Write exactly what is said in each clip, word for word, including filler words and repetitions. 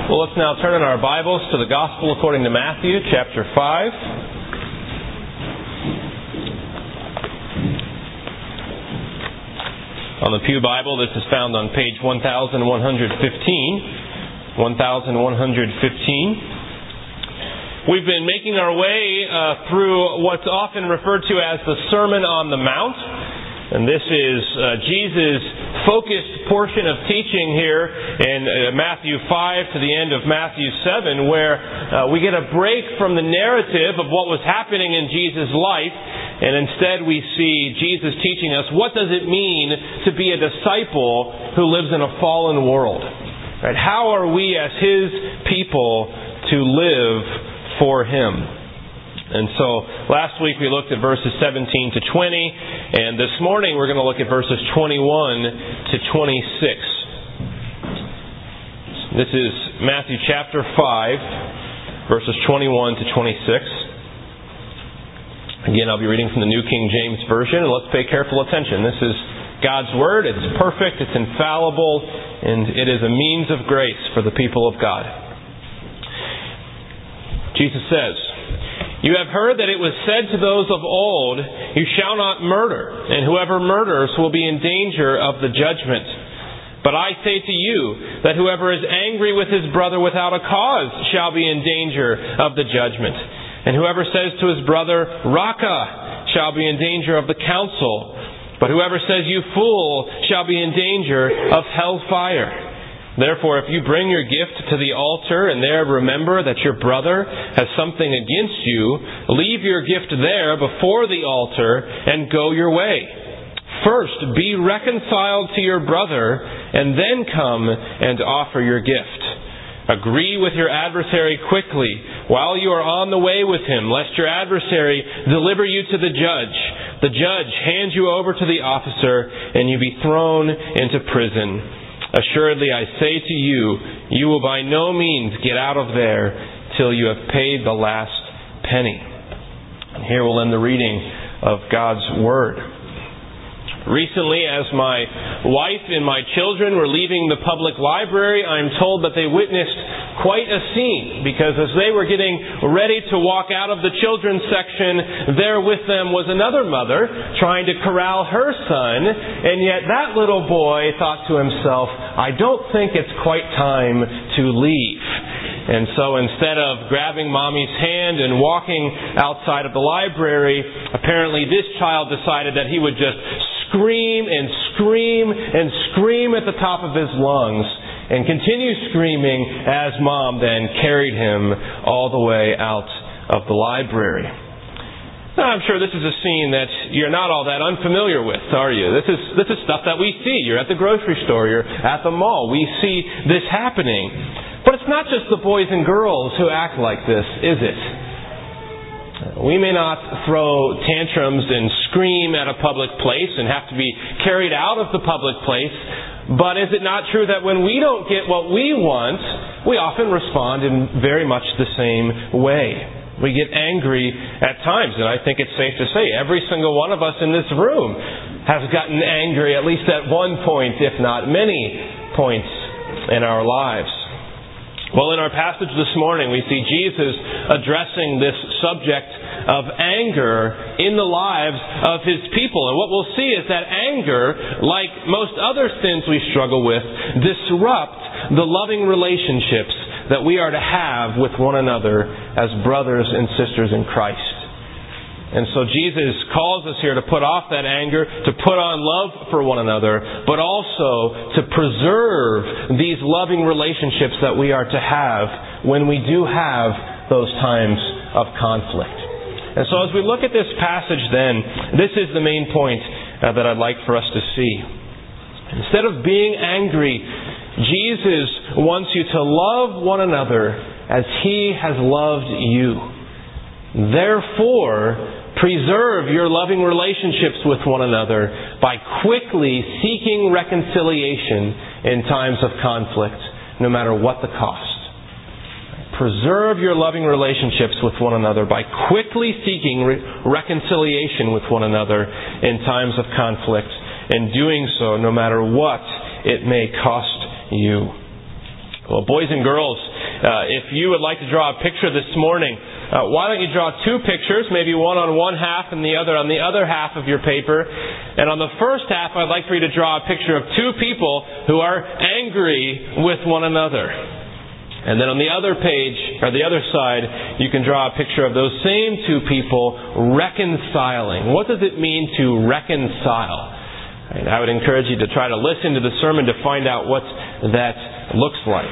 Well, let's now turn in our Bibles to the Gospel according to Matthew, chapter five. On the Pew Bible, this is found on page one thousand one hundred fifteen. one thousand one hundred fifteen. We've been making our way uh, through what's often referred to as the Sermon on the Mount. And this is uh, Jesus' focused portion of teaching here in uh, Matthew five to the end of Matthew seven, where uh, we get a break from the narrative of what was happening in Jesus' life, and instead we see Jesus teaching us what does it mean to be a disciple who lives in a fallen world. Right? How are we as His people to live for Him? And so last week we looked at verses seventeen to twenty, and this morning we're going to look at verses twenty-one to twenty-six. This is Matthew chapter five, verses twenty-one to twenty-six. Again, I'll be reading from the New King James Version, and let's pay careful attention. This is God's Word. It's perfect, it's infallible, and it is a means of grace for the people of God. Jesus says, "You have heard that it was said to those of old, 'You shall not murder, and whoever murders will be in danger of the judgment.' But I say to you that whoever is angry with his brother without a cause shall be in danger of the judgment. And whoever says to his brother, 'Raca,' shall be in danger of the council. But whoever says, 'You fool,' shall be in danger of hellfire. Therefore, if you bring your gift to the altar and there remember that your brother has something against you, leave your gift there before the altar and go your way. First, be reconciled to your brother and then come and offer your gift. Agree with your adversary quickly while you are on the way with him, lest your adversary deliver you to the judge. The judge hand you over to the officer and you be thrown into prison. Assuredly, I say to you, you will by no means get out of there till you have paid the last penny." And here we'll end the reading of God's Word. Recently, as my wife and my children were leaving the public library, I'm told that they witnessed quite a scene, because as they were getting ready to walk out of the children's section, there with them was another mother trying to corral her son, and yet that little boy thought to himself, "I don't think it's quite time to leave." And so instead of grabbing mommy's hand and walking outside of the library, apparently this child decided that he would just scream and scream and scream at the top of his lungs and continue screaming as mom then carried him all the way out of the library. Now, I'm sure this is a scene that you're not all that unfamiliar with, are you? This is this is stuff that we see. You're at the grocery store, you're at the mall. We see this happening. But it's not just the boys and girls who act like this, is it? We may not throw tantrums and scream at a public place and have to be carried out of the public place, but is it not true that when we don't get what we want, we often respond in very much the same way? We get angry at times, and I think it's safe to say every single one of us in this room has gotten angry at least at one point, if not many points in our lives. Well, in our passage this morning, we see Jesus addressing this subject of anger in the lives of His people. And what we'll see is that anger, like most other sins we struggle with, disrupt the loving relationships that we are to have with one another as brothers and sisters in Christ. And so Jesus calls us here to put off that anger, to put on love for one another, but also to preserve these loving relationships that we are to have when we do have those times of conflict. And so as we look at this passage then, this is the main point uh, that I'd like for us to see. Instead of being angry, Jesus wants you to love one another as He has loved you. Therefore, preserve your loving relationships with one another by quickly seeking reconciliation in times of conflict, no matter what the cost. Preserve your loving relationships with one another by quickly seeking re- reconciliation with one another in times of conflict, and doing so no matter what it may cost you. Well, boys and girls, uh, if you would like to draw a picture this morning, uh, why don't you draw two pictures, maybe one on one half and the other on the other half of your paper. And on the first half, I'd like for you to draw a picture of two people who are angry with one another. And then on the other page, or the other side, you can draw a picture of those same two people reconciling. What does it mean to reconcile? And I would encourage you to try to listen to the sermon to find out what that looks like.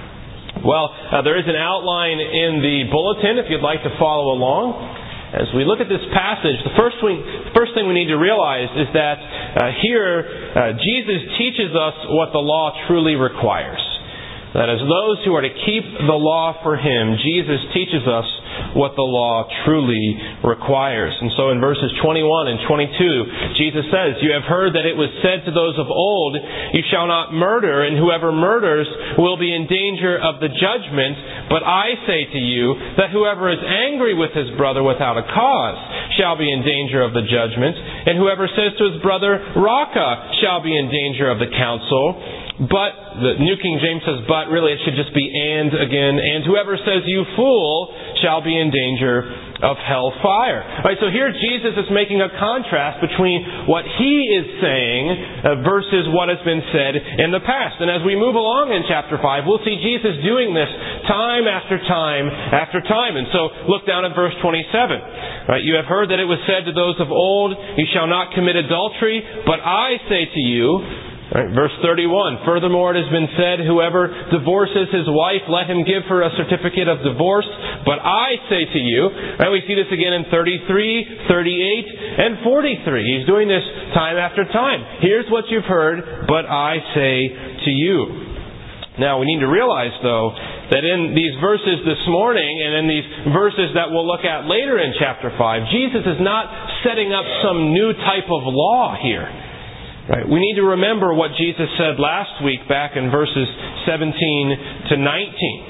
Well, uh, there is an outline in the bulletin if you'd like to follow along. As we look at this passage, the first, we, the first thing we need to realize is that uh, here uh, Jesus teaches us what the law truly requires. That as those who are to keep the law for Him, Jesus teaches us what the law truly requires. And so in verses twenty-one and twenty-two, Jesus says, "You have heard that it was said to those of old, 'You shall not murder, and whoever murders will be in danger of the judgment. But I say to you that whoever is angry with his brother without a cause shall be in danger of the judgment. And whoever says to his brother, Raca, shall be in danger of the council.' But," the New King James says but, really it should just be and again. "And whoever says, 'You fool,' shall be in danger of hell fire." All right, so here Jesus is making a contrast between what He is saying uh, versus what has been said in the past. And as we move along in chapter five, we'll see Jesus doing this time after time after time. And so look down at verse twenty-seven. Right, "You have heard that it was said to those of old, 'You shall not commit adultery,' but I say to you," Right, verse thirty-one, "Furthermore it has been said, 'Whoever divorces his wife, let him give her a certificate of divorce.' But I say to you," right, we see this again in thirty-three, thirty-eight, and forty-three. He's doing this time after time. "Here's what you've heard, but I say to you." Now we need to realize, though, that in these verses this morning and in these verses that we'll look at later in chapter five, Jesus is not setting up some new type of law here. Right. We need to remember what Jesus said last week back in verses seventeen to nineteen.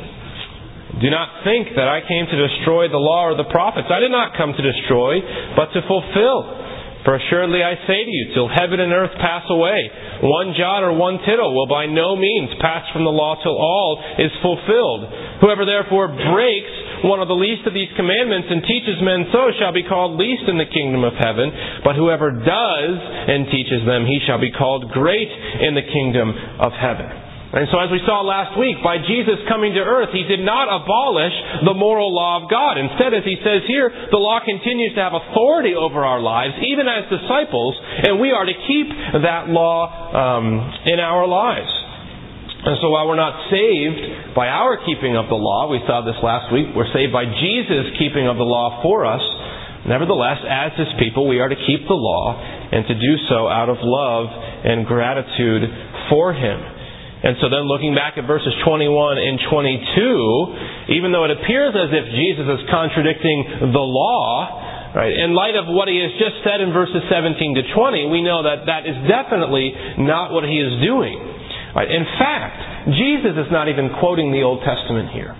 "Do not think that I came to destroy the law or the prophets. I did not come to destroy, but to fulfill. For assuredly I say to you, till heaven and earth pass away, one jot or one tittle will by no means pass from the law till all is fulfilled. Whoever therefore breaks one of the least of these commandments and teaches men so shall be called least in the kingdom of heaven. But whoever does and teaches them, he shall be called great in the kingdom of heaven." And so as we saw last week, by Jesus coming to earth, He did not abolish the moral law of God. Instead, as He says here, the law continues to have authority over our lives, even as disciples, and we are to keep that law um, in our lives. And so while we're not saved by our keeping of the law, we saw this last week, we're saved by Jesus' keeping of the law for us. Nevertheless, as His people, we are to keep the law and to do so out of love and gratitude for Him. And so then looking back at verses twenty-one and twenty-two, even though it appears as if Jesus is contradicting the law, right, in light of what He has just said in verses seventeen to twenty, we know that that is definitely not what He is doing. Right. In fact, Jesus is not even quoting the Old Testament here.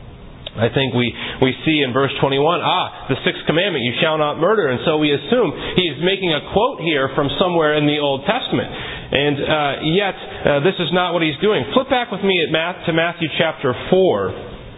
I think we, we see in verse twenty-one, ah, the sixth commandment, you shall not murder. And so we assume He is making a quote here from somewhere in the Old Testament. And uh, yet, uh, this is not what He's doing. Flip back with me at Matt, to Matthew chapter four.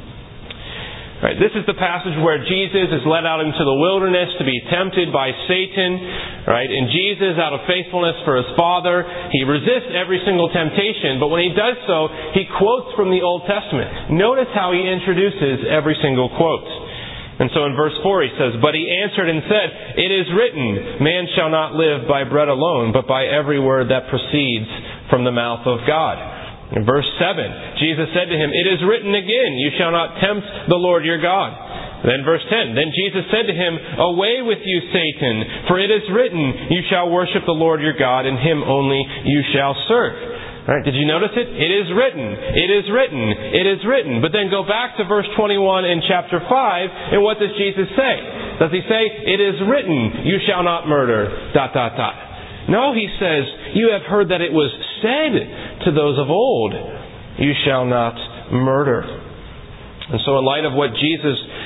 Right, this is the passage where Jesus is led out into the wilderness to be tempted by Satan. Right, and Jesus, out of faithfulness for His Father, He resists every single temptation. But when He does so, He quotes from the Old Testament. Notice how He introduces every single quote. And so in verse four He says, "But He answered and said, 'It is written, man shall not live by bread alone, but by every word that proceeds from the mouth of God.'" In verse seven, Jesus said to him, "It is written again, you shall not tempt the Lord your God." Then verse ten, "Then Jesus said to him, Away with you, Satan, for it is written, you shall worship the Lord your God, and Him only you shall serve." All right, did you notice it? It is written. It is written. It is written. But then go back to verse twenty-one in chapter five, and what does Jesus say? Does He say, "It is written, you shall not murder, dot, dot, dot"? No, He says, "You have heard that it was said to those of old, you shall not murder." And so in light of what Jesus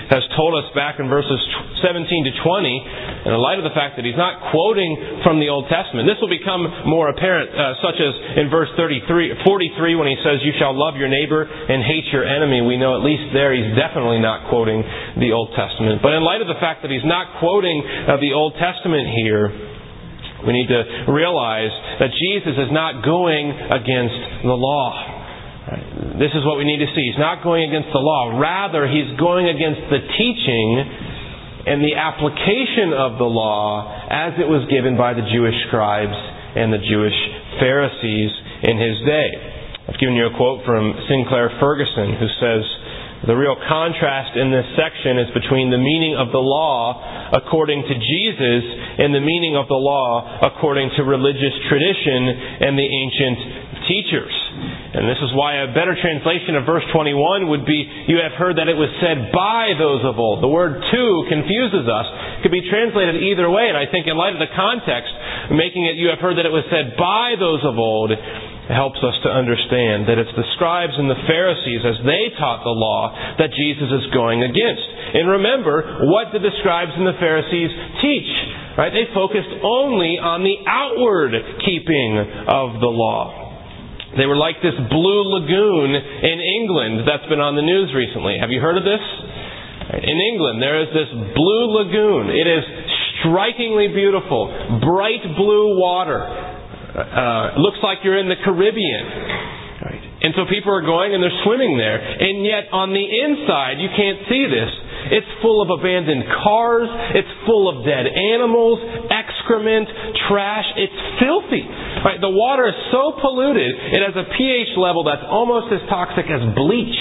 has told us back in verses seventeen to twenty, in the light of the fact that he's not quoting from the Old Testament. This will become more apparent, uh, such as in verse thirty-three, forty-three when he says, "You shall love your neighbor and hate your enemy." We know at least there he's definitely not quoting the Old Testament. But in light of the fact that he's not quoting uh, the Old Testament here, we need to realize that Jesus is not going against the law. This is what we need to see. He's not going against the law. Rather, he's going against the teaching and the application of the law as it was given by the Jewish scribes and the Jewish Pharisees in his day. I've given you a quote from Sinclair Ferguson, who says, "The real contrast in this section is between the meaning of the law according to Jesus and the meaning of the law according to religious tradition and the ancient teachers." And this is why a better translation of verse twenty-one would be, "You have heard that it was said by those of old." The word "to" confuses us. It could be translated either way, and I think in light of the context, making it "you have heard that it was said by those of old" helps us to understand that it's the scribes and the Pharisees, as they taught the law, that Jesus is going against. And remember, what did the scribes and the Pharisees teach? Right? They focused only on the outward keeping of the law. They were like this blue lagoon in England that's been on the news recently. Have you heard of this? In England, there is this blue lagoon. It is strikingly beautiful, bright blue water. Uh, looks like you're in the Caribbean. Right. And so people are going and they're swimming there. And yet on the inside, you can't see this. It's full of abandoned cars. It's full of dead animals, excrement, trash. It's filthy. Right. The water is so polluted, it has a pH level that's almost as toxic as bleach.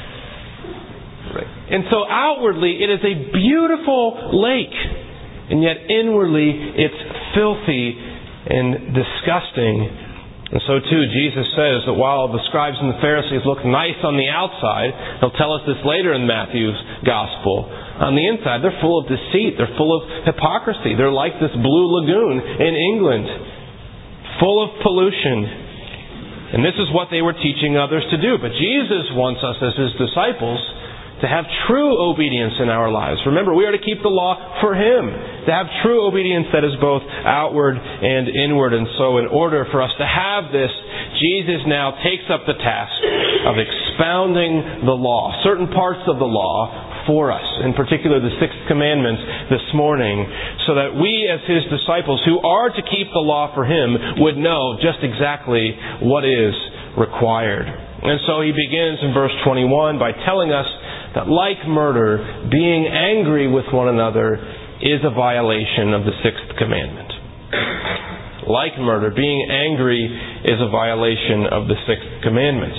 Right. And so outwardly, it is a beautiful lake. And yet inwardly, it's filthy and disgusting. And so too, Jesus says that while the scribes and the Pharisees look nice on the outside, he'll tell us this later in Matthew's Gospel, on the inside they're full of deceit, they're full of hypocrisy. They're like this blue lagoon in England, full of pollution. And this is what they were teaching others to do. But Jesus wants us as his disciples to have true obedience in our lives. Remember, we are to keep the law for him. To have true obedience that is both outward and inward. And so in order for us to have this, Jesus now takes up the task of expounding the law, certain parts of the law for us, in particular the sixth commandment this morning, so that we as his disciples who are to keep the law for him would know just exactly what is required. And so he begins in verse twenty-one by telling us that like murder, being angry with one another is a violation of the sixth commandment. Like murder, being angry is a violation of the sixth commandment.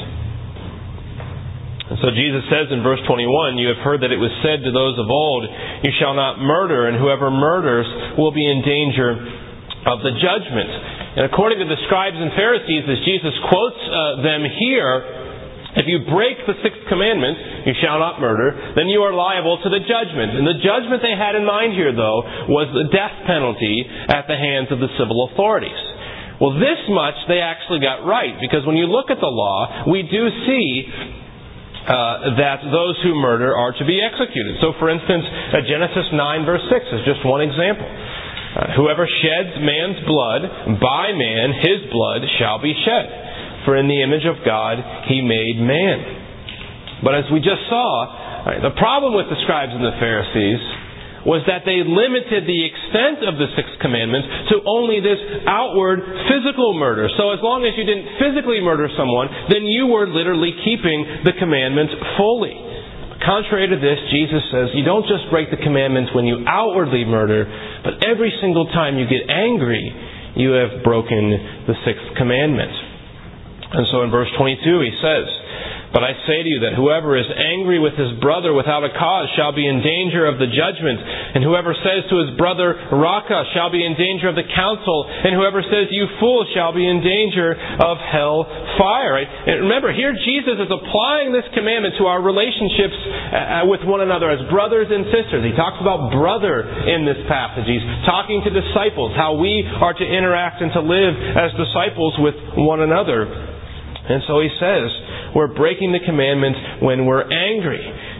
And so Jesus says in verse twenty-one, "You have heard that it was said to those of old, 'You shall not murder, and whoever murders will be in danger of the judgment.'" And according to the scribes and Pharisees, as Jesus quotes uh, them here, if you break the sixth commandment, "You shall not murder," then you are liable to the judgment. And the judgment they had in mind here, though, was the death penalty at the hands of the civil authorities. Well, this much they actually got right, because when you look at the law, we do see uh, that those who murder are to be executed. So, for instance, uh, Genesis nine verse six is just one example. Uh, "Whoever sheds man's blood, by man his blood shall be shed. For in the image of God he made man." But as we just saw, right, the problem with the scribes and the Pharisees was that they limited the extent of the sixth commandment to only this outward physical murder. So as long as you didn't physically murder someone, then you were literally keeping the commandment fully. Contrary to this, Jesus says you don't just break the commandments when you outwardly murder, but every single time you get angry, you have broken the sixth commandment. And so in verse twenty-two he says, "But I say to you that whoever is angry with his brother without a cause shall be in danger of the judgment. And whoever says to his brother, 'Raca,' shall be in danger of the council. And whoever says, 'You fool,' shall be in danger of hell fire." Right? And remember, here Jesus is applying this commandment to our relationships uh, with one another as brothers and sisters. He talks about brother in this passage. He's talking to disciples, how we are to interact and to live as disciples with one another. And so he says, we're breaking the commandment when we're angry.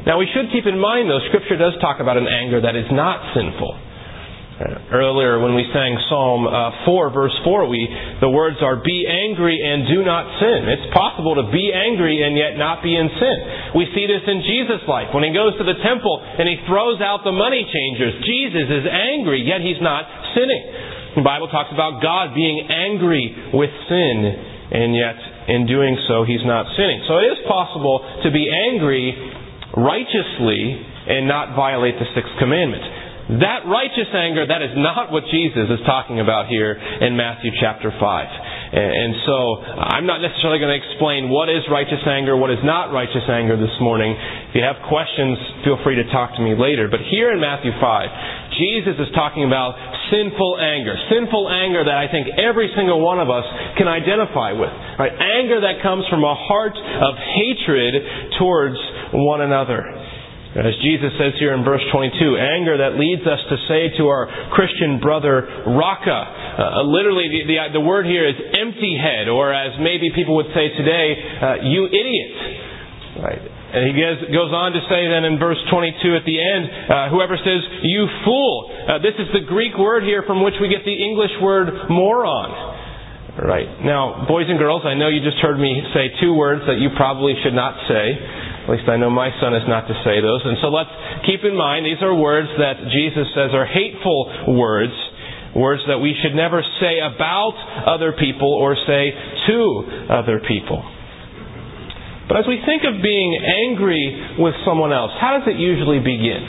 Now we should keep in mind, though, Scripture does talk about an anger that is not sinful. Uh, earlier when we sang Psalm uh, four, verse four, we the words are, "Be angry and do not sin." It's possible to be angry and yet not be in sin. We see this in Jesus' life. When He goes to the temple and He throws out the money changers, Jesus is angry, yet He's not sinning. The Bible talks about God being angry with sin, and yet in doing so He's not sinning. So it is possible to be angry righteously and not violate the sixth commandment. That righteous anger, that is not what Jesus is talking about here in Matthew chapter five. And so I'm not necessarily going to explain what is righteous anger, what is not righteous anger this morning. If you have questions, feel free to talk to me later. But here in Matthew five, Jesus is talking about sinful anger. Sinful anger that I think every single one of us can identify with. Right? Anger that comes from a heart of hatred towards one another. As Jesus says here in verse twenty-two, anger that leads us to say to our Christian brother, Raka. Uh, literally, the, the, the word here is empty head, or as maybe people would say today, uh, you idiot. Right. And he goes, goes on to say then in verse twenty-two at the end, uh, whoever says, you fool. Uh, this is the Greek word here from which we get the English word moron. Right. Now, boys and girls, I know you just heard me say two words that you probably should not say. At least I know my son is not to say those. And so let's keep in mind, these are words that Jesus says are hateful words. Words that we should never say about other people or say to other people. But as we think of being angry with someone else, how does it usually begin?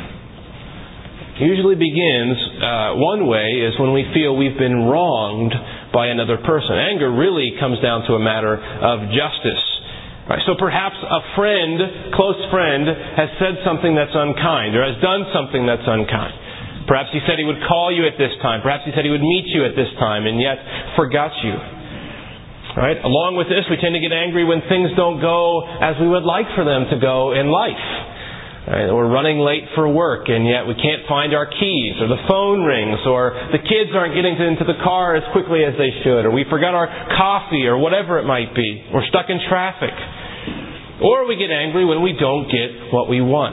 It usually begins, uh, one way is when we feel we've been wronged by another person. Anger really comes down to a matter of justice. Right, so perhaps a friend, close friend, has said something that's unkind or has done something that's unkind. Perhaps he said he would call you at this time. Perhaps he said he would meet you at this time and yet forgot you. Right? Along with this, we tend to get angry when things don't go as we would like for them to go in life. Right? We're running late for work and yet we can't find our keys, or the phone rings, or the kids aren't getting into the car as quickly as they should, or we forgot our coffee, or whatever it might be. We're stuck in traffic. Or we get angry when we don't get what we want.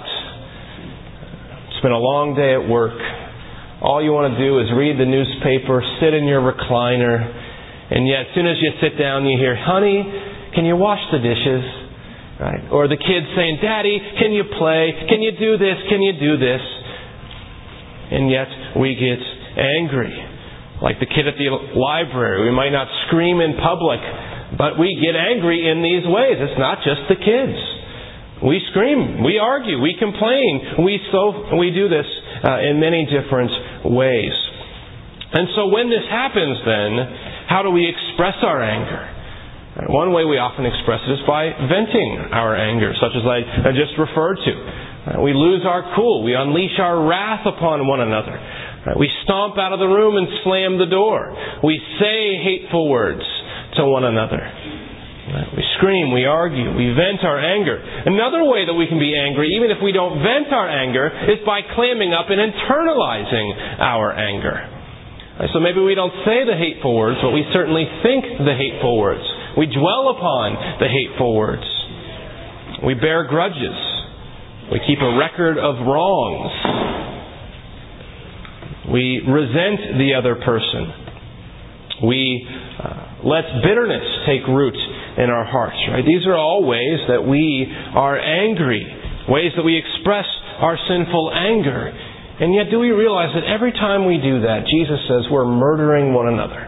It's been a long day at work. All you want to do is read the newspaper, sit in your recliner, and yet as soon as you sit down you hear, honey, can you wash the dishes? Right? Or the kids saying, Daddy, can you play? Can you do this? Can you do this? And yet we get angry. Like the kid at the library. We might not scream in public, but we get angry in these ways. It's not just the kids. We scream, we argue, we complain. We so we do this uh, in many different ways. And so when this happens then, how do we express our anger? One way we often express it is by venting our anger, such as I just referred to. We lose our cool. We unleash our wrath upon one another. We stomp out of the room and slam the door. We say hateful words to one another. We scream, we argue, we vent our anger. Another way that we can be angry, even if we don't vent our anger, is by clamming up and internalizing our anger. So maybe we don't say the hateful words, but we certainly think the hateful words. We dwell upon the hateful words. We bear grudges. We keep a record of wrongs. We resent the other person. We uh, let bitterness take root in our hearts. Right? These are all ways that we are angry, ways that we express our sinful anger. And yet do we realize that every time we do that, Jesus says we're murdering one another.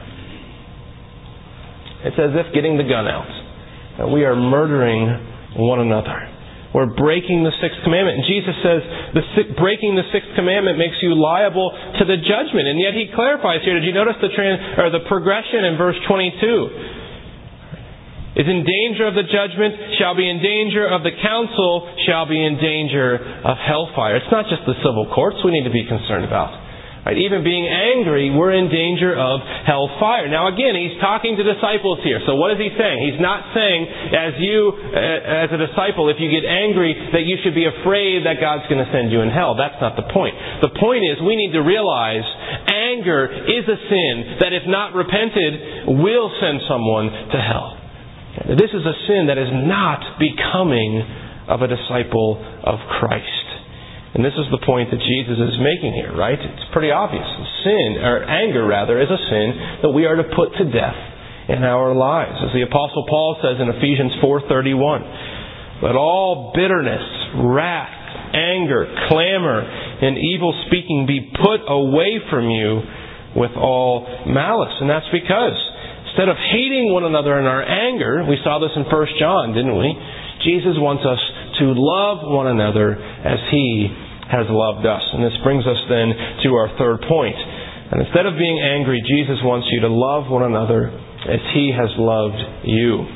It's as if getting the gun out. That we are murdering one another. We're breaking the sixth commandment. And Jesus says the breaking the sixth commandment makes you liable to the judgment. And yet He clarifies here. Did you notice the trans, or the progression in verse twenty-two? Is in danger of the judgment, shall be in danger of the council, shall be in danger of hellfire. It's not just the civil courts we need to be concerned about. Right? Even being angry, we're in danger of hellfire. Now again, He's talking to disciples here. So what is He saying? He's not saying, as you, uh, as a disciple, if you get angry, that you should be afraid that God's going to send you in hell. That's not the point. The point is, we need to realize anger is a sin that, if not repented, will send someone to hell. This is a sin that is not becoming of a disciple of Christ. And this is the point that Jesus is making here, right? It's pretty obvious. Sin, or anger rather, is a sin that we are to put to death in our lives. As the Apostle Paul says in Ephesians four thirty-one, let all bitterness, wrath, anger, clamor, and evil speaking be put away from you with all malice. And that's because instead of hating one another in our anger, we saw this in First John, didn't we? Jesus wants us to love one another as He has loved us. And this brings us then to our third point. And instead of being angry, Jesus wants you to love one another as He has loved you.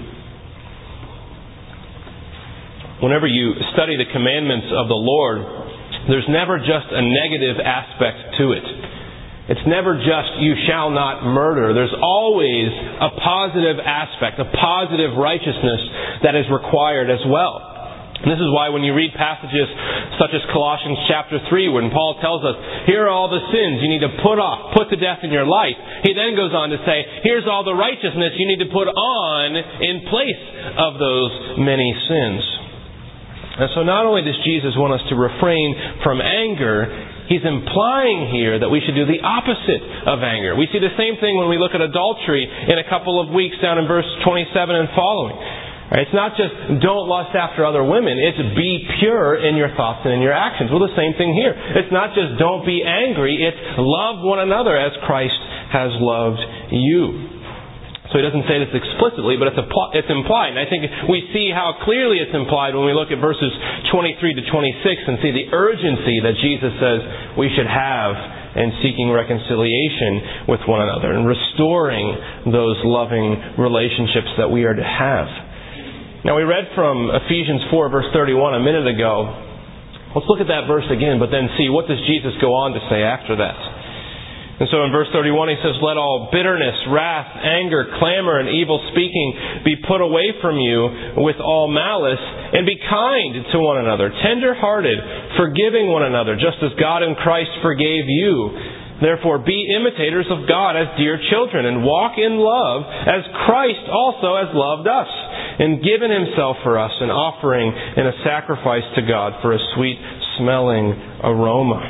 Whenever you study the commandments of the Lord, there's never just a negative aspect to it. It's never just, you shall not murder. There's always a positive aspect, a positive righteousness that is required as well. And this is why when you read passages such as Colossians chapter three, when Paul tells us, here are all the sins you need to put off, put to death in your life, he then goes on to say, here's all the righteousness you need to put on in place of those many sins. And so not only does Jesus want us to refrain from anger, He's implying here that we should do the opposite of anger. We see the same thing when we look at adultery in a couple of weeks down in verse twenty-seven and following. It's not just don't lust after other women. It's be pure in your thoughts and in your actions. Well, the same thing here. It's not just don't be angry. It's love one another as Christ has loved you. So he doesn't say this explicitly, but it's, it's implied. And I think we see how clearly it's implied when we look at verses twenty-three to twenty-six and see the urgency that Jesus says we should have in seeking reconciliation with one another and restoring those loving relationships that we are to have. Now we read from Ephesians four verse thirty-one a minute ago. Let's look at that verse again, but then see what does Jesus go on to say after that. And so in verse thirty-one he says, let all bitterness, wrath, anger, clamor, and evil speaking be put away from you with all malice, and be kind to one another, tender-hearted, forgiving one another, just as God in Christ forgave you. Therefore be imitators of God as dear children, and walk in love as Christ also has loved us, and given Himself for us, an offering and a sacrifice to God for a sweet-smelling aroma.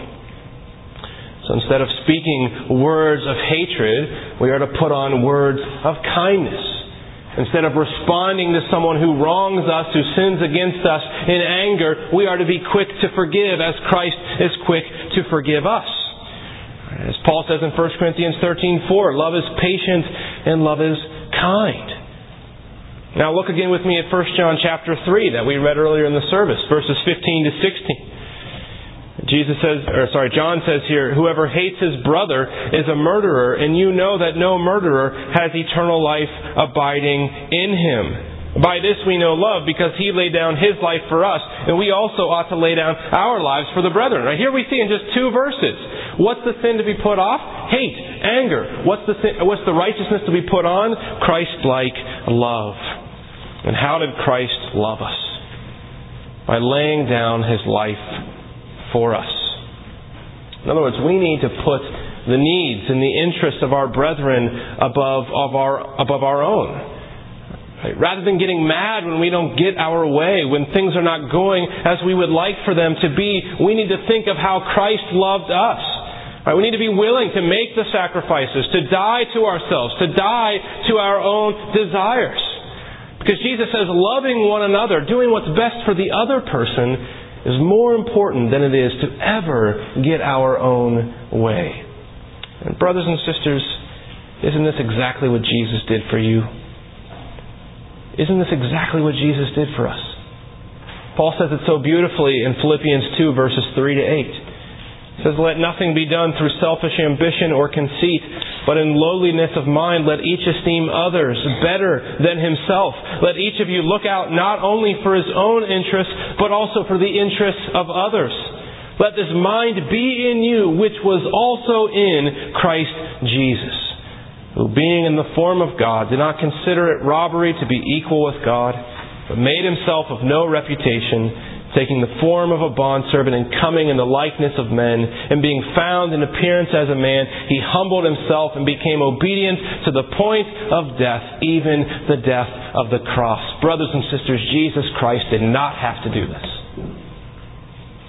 So instead of speaking words of hatred, we are to put on words of kindness. Instead of responding to someone who wrongs us, who sins against us in anger, we are to be quick to forgive as Christ is quick to forgive us. As Paul says in First Corinthians thirteen four, love is patient and love is kind. Now look again with me at First John chapter three that we read earlier in the service, verses fifteen to sixteen. Jesus says, or sorry, John says here, whoever hates his brother is a murderer, and you know that no murderer has eternal life abiding in him. By this we know love, because He laid down His life for us, and we also ought to lay down our lives for the brethren. Now here we see in just two verses, what's the sin to be put off? Hate, anger. What's the sin, what's the righteousness to be put on? Christ-like love. And how did Christ love us? By laying down His life for us. In other words, we need to put the needs and the interests of our brethren above of our above our own. Right? Rather than getting mad when we don't get our way, when things are not going as we would like for them to be, we need to think of how Christ loved us. Right? We need to be willing to make the sacrifices, to die to ourselves, to die to our own desires. Because Jesus says loving one another, doing what's best for the other person, is more important than it is to ever get our own way. And brothers and sisters, isn't this exactly what Jesus did for you? Isn't this exactly what Jesus did for us? Paul says it so beautifully in Philippians two, verses three to eight. He says, let nothing be done through selfish ambition or conceit, but in lowliness of mind let each esteem others better than himself. Let each of you look out not only for his own interests, but also for the interests of others. Let this mind be in you, which was also in Christ Jesus, who being in the form of God did not consider it robbery to be equal with God, but made Himself of no reputation, taking the form of a bondservant and coming in the likeness of men, and being found in appearance as a man, He humbled Himself and became obedient to the point of death, even the death of the cross. Brothers and sisters, Jesus Christ did not have to do this.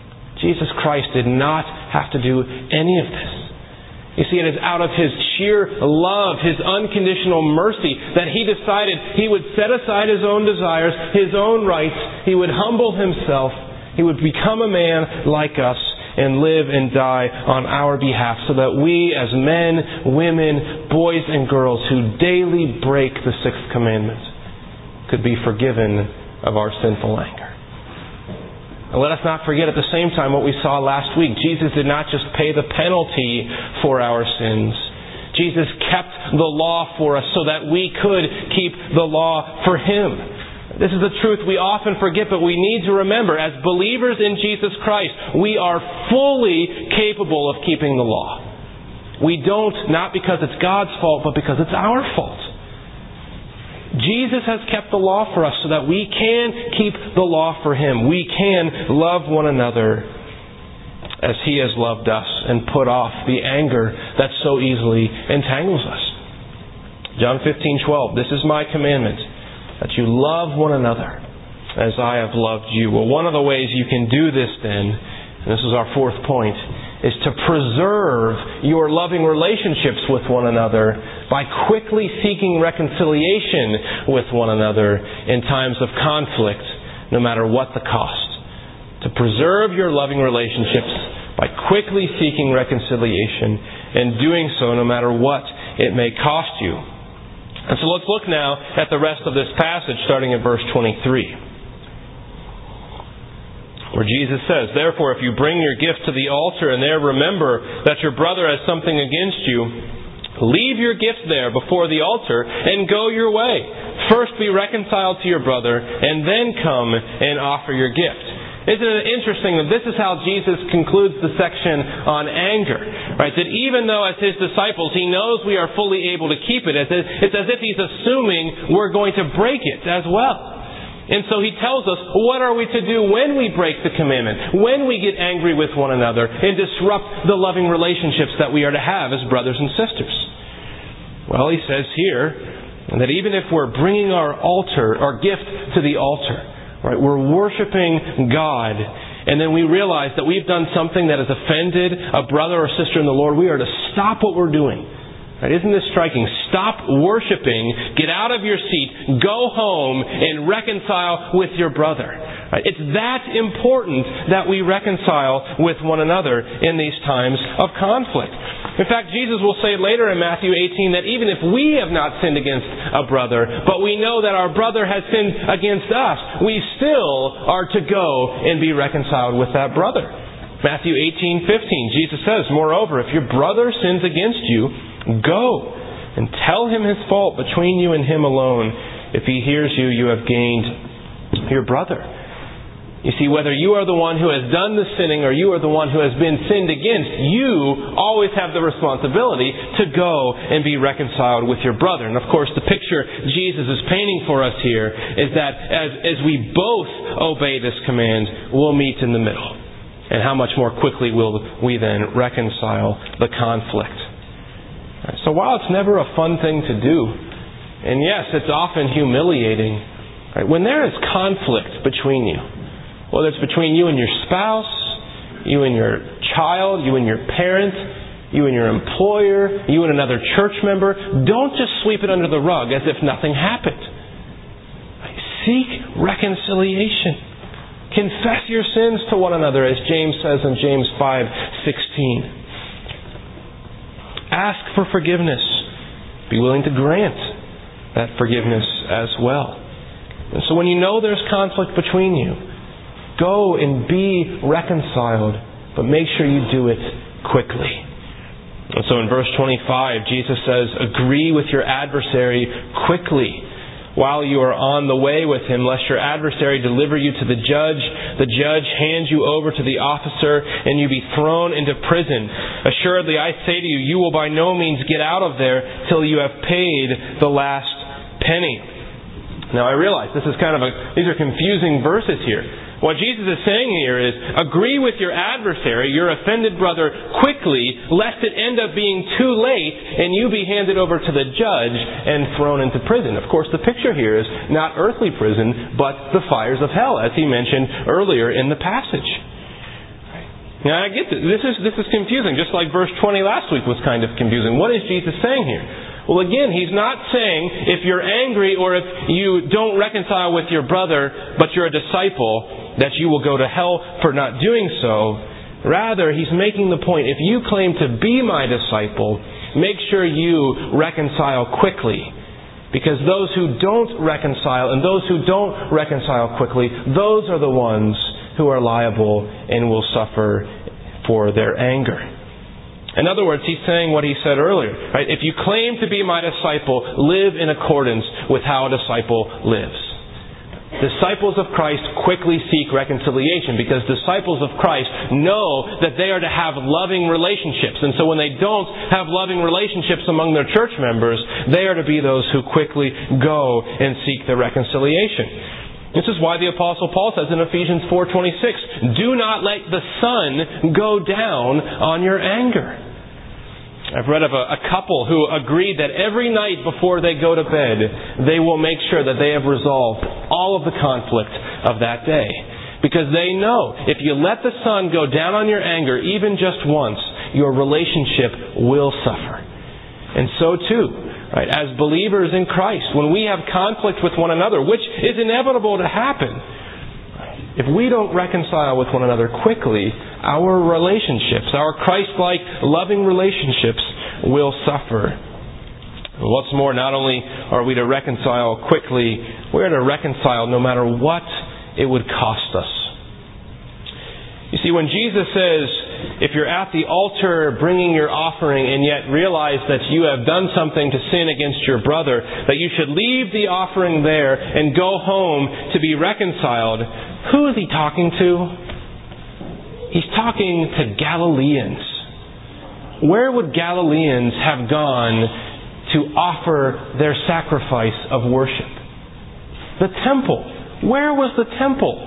Jesus Christ did not have to do any of this. You see, it is out of His sheer love, His unconditional mercy, that He decided He would set aside His own desires, His own rights. He would humble Himself. He would become a man like us and live and die on our behalf, so that we as men, women, boys and girls who daily break the sixth commandment could be forgiven of our sinful anger. And let us not forget at the same time what we saw last week. Jesus did not just pay the penalty for our sins. Jesus kept the law for us so that we could keep the law for Him. This is a truth we often forget, but we need to remember. As believers in Jesus Christ, we are fully capable of keeping the law. We don't, not because it's God's fault, but because it's our fault. Jesus has kept the law for us so that we can keep the law for Him. We can love one another as He has loved us and put off the anger that so easily entangles us. John fifteen twelve, this is my commandment, that you love one another as I have loved you. Well, one of the ways you can do this then, and this is our fourth point, is to preserve your loving relationships with one another by quickly seeking reconciliation with one another in times of conflict, no matter what the cost. To preserve your loving relationships by quickly seeking reconciliation and doing so no matter what it may cost you. And so let's look now at the rest of this passage, starting in verse twenty-three. Where Jesus says, therefore, if you bring your gift to the altar and there remember that your brother has something against you, leave your gift there before the altar and go your way. First be reconciled to your brother and then come and offer your gift. Isn't it interesting that this is how Jesus concludes the section on anger? Right? That even though as His disciples He knows we are fully able to keep it, it's as if He's assuming we're going to break it as well. And so He tells us, what are we to do when we break the commandment? When we get angry with one another and disrupt the loving relationships that we are to have as brothers and sisters? Well, He says here that even if we're bringing our altar, our gift to the altar, right, we're worshiping God, and then we realize that we've done something that has offended a brother or sister in the Lord, we are to stop what we're doing. Right, isn't this striking? Stop worshiping, get out of your seat, go home and reconcile with your brother. Right, it's that important that we reconcile with one another in these times of conflict. In fact, Jesus will say later in Matthew eighteen that even if we have not sinned against a brother, but we know that our brother has sinned against us, we still are to go and be reconciled with that brother. Matthew eighteen fifteen, Jesus says, moreover, if your brother sins against you, go and tell him his fault between you and him alone. If he hears you, you have gained your brother. You see, whether you are the one who has done the sinning or you are the one who has been sinned against, you always have the responsibility to go and be reconciled with your brother. And of course, the picture Jesus is painting for us here is that as, as we both obey this command, we'll meet in the middle. And how much more quickly will we then reconcile the conflict? So while it's never a fun thing to do, and yes, it's often humiliating, right, when there is conflict between you, whether it's between you and your spouse, you and your child, you and your parent, you and your employer, you and another church member, don't just sweep it under the rug as if nothing happened. Right? Seek reconciliation. Confess your sins to one another, as James says in James five sixteen. Ask for forgiveness. Be willing to grant that forgiveness as well. And so when you know there's conflict between you, go and be reconciled, but make sure you do it quickly. And so in verse twenty-five, Jesus says, agree with your adversary quickly while you are on the way with him, lest your adversary deliver you to the judge, the judge hands you over to the officer, and you be thrown into prison. Assuredly, I say to you, you will by no means get out of there till you have paid the last penny. Now I realize this is kind of a, these are confusing verses here. What Jesus is saying here is, agree with your adversary, your offended brother, quickly, lest it end up being too late and you be handed over to the judge and thrown into prison. Of course, the picture here is not earthly prison, but the fires of hell, as he mentioned earlier in the passage. Now I get this. This is, this is confusing, just like verse twenty last week was kind of confusing. What is Jesus saying here? Well, again, He's not saying if you're angry or if you don't reconcile with your brother, but you're a disciple, that you will go to hell for not doing so. Rather, He's making the point, if you claim to be my disciple, make sure you reconcile quickly. Because those who don't reconcile and those who don't reconcile quickly, those are the ones who are liable and will suffer for their anger. In other words, He's saying what He said earlier. Right? If you claim to be my disciple, live in accordance with how a disciple lives. Disciples of Christ quickly seek reconciliation because disciples of Christ know that they are to have loving relationships. And so when they don't have loving relationships among their church members, they are to be those who quickly go and seek the reconciliation. This is why the Apostle Paul says in Ephesians four twenty-six, do not let the sun go down on your anger. I've read of a, a couple who agreed that every night before they go to bed, they will make sure that they have resolved all of the conflict of that day. Because they know if you let the sun go down on your anger even just once, your relationship will suffer. And so too, right, as believers in Christ, when we have conflict with one another, which is inevitable to happen, if we don't reconcile with one another quickly, our relationships, our Christ-like loving relationships will suffer. What's more, not only are we to reconcile quickly, we're to reconcile no matter what it would cost us. You see, when Jesus says, if you're at the altar bringing your offering and yet realize that you have done something to sin against your brother, that you should leave the offering there and go home to be reconciled, who is He talking to? He's talking to Galileans. Where would Galileans have gone to offer their sacrifice of worship? The temple. Where was the temple?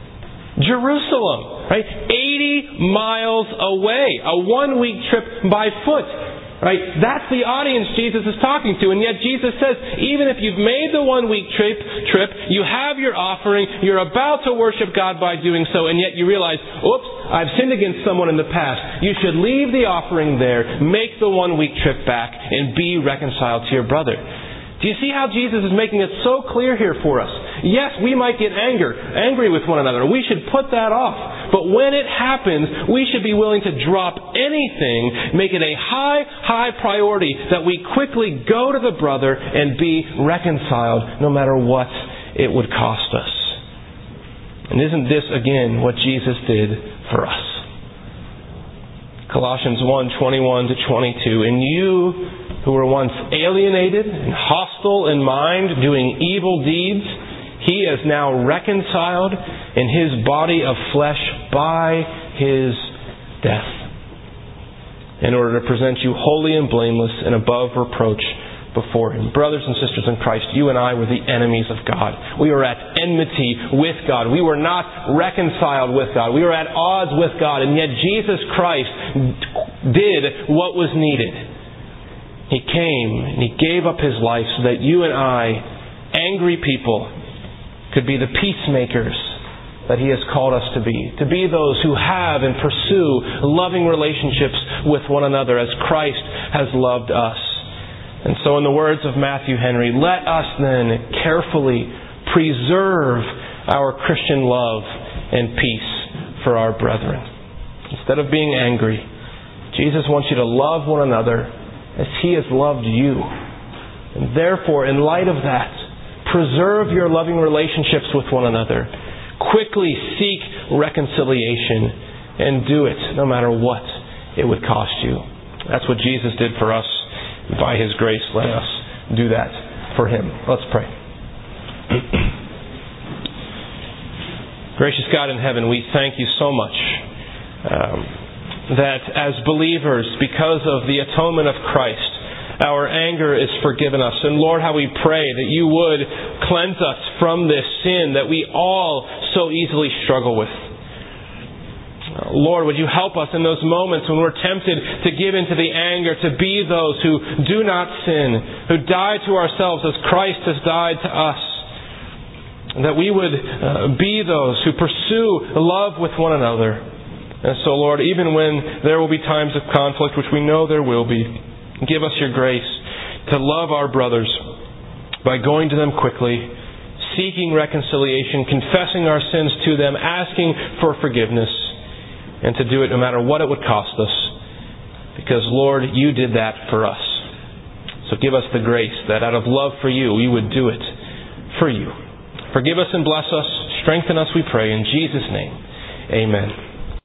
Jerusalem, right? eighty miles away. A one-week trip by foot. Right? That's the audience Jesus is talking to. And yet Jesus says, even if you've made the one-week trip, trip, you have your offering, you're about to worship God by doing so, and yet you realize, oops, I've sinned against someone in the past. You should leave the offering there, make the one-week trip back, and be reconciled to your brother. Do you see how Jesus is making it so clear here for us? Yes, we might get anger, angry with one another. We should put that off. But when it happens, we should be willing to drop anything, make it a high, high priority that we quickly go to the brother and be reconciled no matter what it would cost us. And isn't this, again, what Jesus did for us? Colossians one, twenty-one to twenty-two. And you who were once alienated and hostile in mind, doing evil deeds, He is now reconciled in His body of flesh by His death, in order to present you holy and blameless and above reproach before Him. Brothers and sisters in Christ, you and I were the enemies of God. We were at enmity with God. We were not reconciled with God. We were at odds with God. And yet Jesus Christ did what was needed. He came and He gave up His life so that you and I, angry people, could be the peacemakers that He has called us to be. To be those who have and pursue loving relationships with one another as Christ has loved us. And so in the words of Matthew Henry, let us then carefully preserve our Christian love and peace for our brethren. Instead of being angry, Jesus wants you to love one another as He has loved you. And therefore, in light of that, preserve your loving relationships with one another. Quickly seek reconciliation and do it no matter what it would cost you. That's what Jesus did for us. By His grace, let us do that for Him. Let's pray. Gracious God in heaven, we thank You so much um, that as believers, because of the atonement of Christ, our anger is forgiven us. And Lord, how we pray that You would cleanse us from this sin that we all so easily struggle with. Lord, would You help us in those moments when we're tempted to give into the anger, to be those who do not sin, who die to ourselves as Christ has died to us. That we would uh, be those who pursue love with one another. And so, Lord, even when there will be times of conflict, which we know there will be, give us your grace to love our brothers by going to them quickly, seeking reconciliation, confessing our sins to them, asking for forgiveness, and to do it no matter what it would cost us. Because, Lord, you did that for us. So give us the grace that out of love for you, we would do it for you. Forgive us and bless us. Strengthen us, we pray. In Jesus' name, amen.